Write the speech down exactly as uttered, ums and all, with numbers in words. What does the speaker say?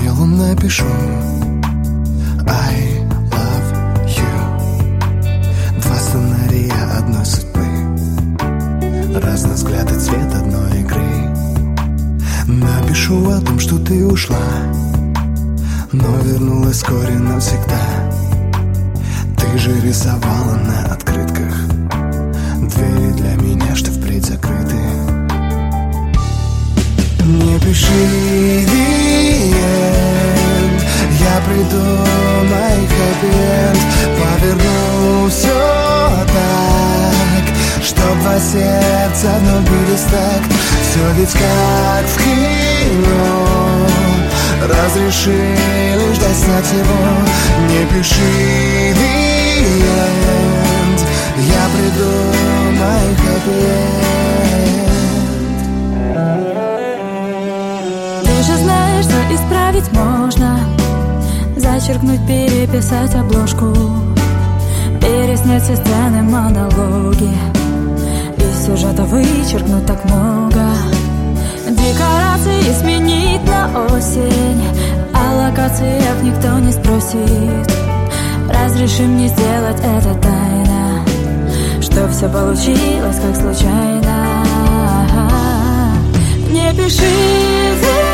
ангелу напишу I love you. Два сценария одной судьбы, разный взгляд и цвет одной игры. Напишу о том, что ты ушла, но вернулась вскоре навсегда. Ты же рисовала на открытках двери для меня, что впредь закрыты. Не пиши the end, я придумай хэппи-энд. Поверну все так, чтоб два сердца вновь бились так. Все ведь как в кино, разрешили ждать снять его. Не пиши the end, я придумай хэппи-энд. Ты же знаешь, что исправить можно, зачеркнуть, переписать обложку, переснять все сцены, монологи, из сюжета вычеркнуть так много. Декорации сменить на осень, о локациях никто не спросит. Разреши мне сделать это тайно, чтоб все получилось как случайно. Не пиши